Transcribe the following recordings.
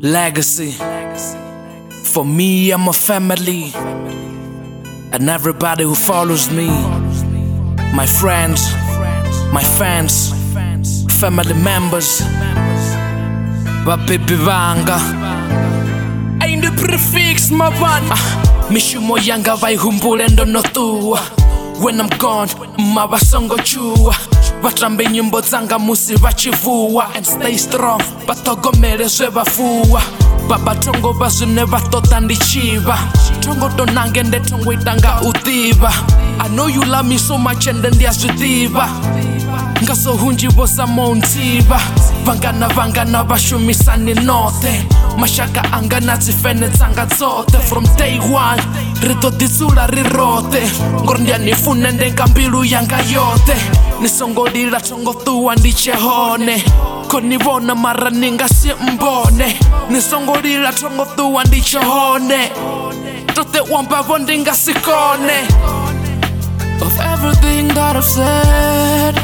Legacy. For me and my family, and everybody who follows me, my friends, my fans, family members, babibi vanga ain't the prefix mavana mishumo yanga vaihumbule ndonotua. When I'm gone, mavasongo chua vatrambe nyimbo dzanga musi vachivua. And stay strong, vatogomele zve vafua. Baba tongo vazvine vatota ndichiva. Tongo tonange nde tongo itanga utiva. I know you love me so much and ndiyazvidiva. Ngaso hunji vosa montiva. Vangana vashumisani note. Mashaka angana dzifene dzanga dzote. From day one, rito ditsula rirote. Ngorndia nifune ndenga mbilu yanga yote. Nisongolila tongo tuwa ndichehone. Konivona mara ninga si mbone. Nisongolila tongo tuwa ndichehone. Tote wambavo ndinga sikone. Of everything that I've said,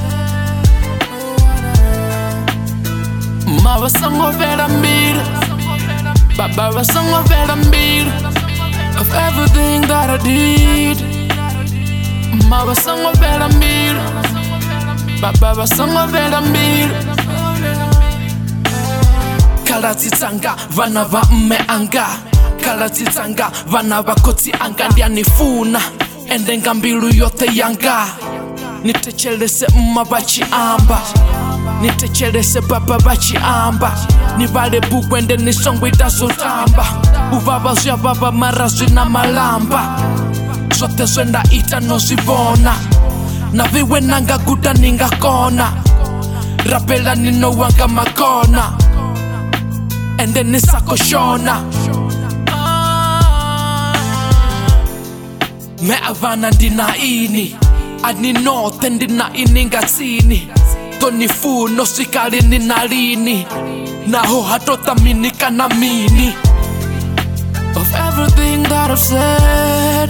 Mama sango vera mbili, Baba wa sango vera mbili. Of everything that I did, Mama sango vera mbili, Baba wa sango vera mbili. Kalati tsanga vana va mme anga, kalati tsanga vana va koti anga ndiyanifuna. Endenga mbilu yote yanga, nitechelese mma vachiamba, nitechelese baba vachiamba. Nivale bugwende nisongo itazotamba, uvava zya vava mara zwina malamba. Zote zwenda ita nozivona, na viwe nanga guda ningakona. Rapela nino wanga makona, ende nisakoshona. Me avana ndina ini, aninote ndina ini ngatsini. Tonifuno sikali nina lini, naho hatota mini kana mini. Of everything that I've said,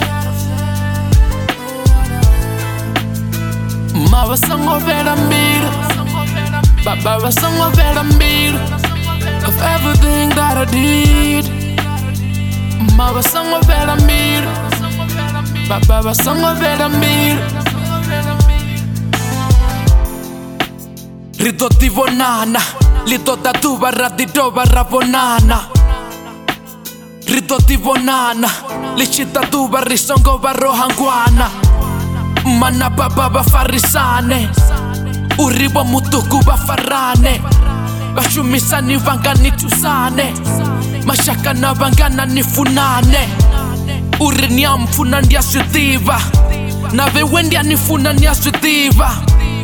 Mama sango vera mbili, Baba wa sango vera mbili. Of everything that I did, Mama sango vera mbili, Baba wa sango vera mbili. Rito divonana, lito tatuva radidova ravonana. Rito divonana, lichitatuva risongo varohangwana. Mana baba vafarisane, uribo mutuku vafarane. Vashumisani vangani tusane, mashaka na vangana nifunane. Uri niyamfuna ndiyasvitiva, na vewe ndiyanifuna ndiyasvitiva.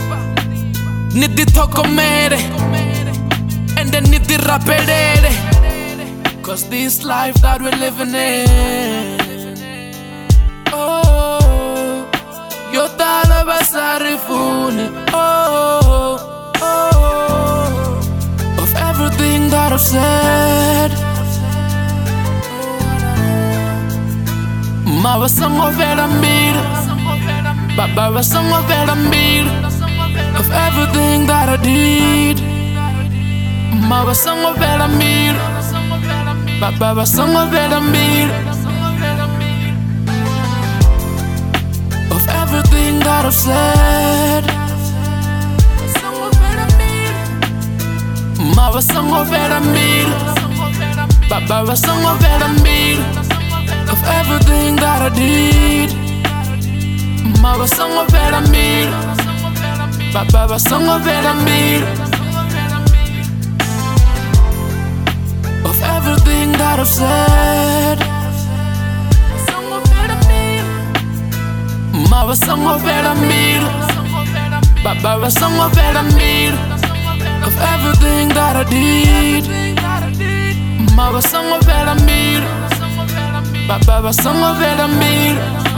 Niditogomere, ende nidirapelele. Cause this life that we're living in, oh, yotala basarifuni, oh, oh. Of everything that I've said, Mama sango vera mbili, Baba wa sango vera mbili. Of everything that I did, Mama sango vera mbili, Baba wa sango vera mbili. Of everything that I've said, Mama sango vera mbili, Baba wa sango vera mbili. Of everything that I did, Mama sango vera mbili, Baba wa sango vera mbili. Of everything that I've said, Mama sango vera mbili, Baba wa sango vera mbili. Of everything that I did, Mama sango vera mbili, Baba wa sango vera mbili.